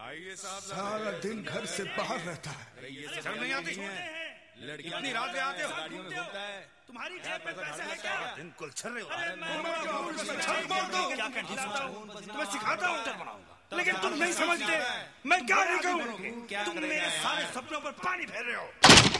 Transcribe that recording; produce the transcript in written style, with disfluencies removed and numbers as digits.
सारा दिन घर से बाहर रहता है। शर्म नहीं आती? लड़कियां इतनी रात में आते हो? गाड़ियों में घूमता है। तुम्हारी जेब में पैसा है क्या? दिन कुल छर रहे हो। क्या खिलाता हूँ, तुम्हें सिखाता हूँ, लेकिन तुम नहीं समझते। मैं क्या नहीं कहूँ, तुम मेरे सारे सपनों पर पानी फेर रहे हो।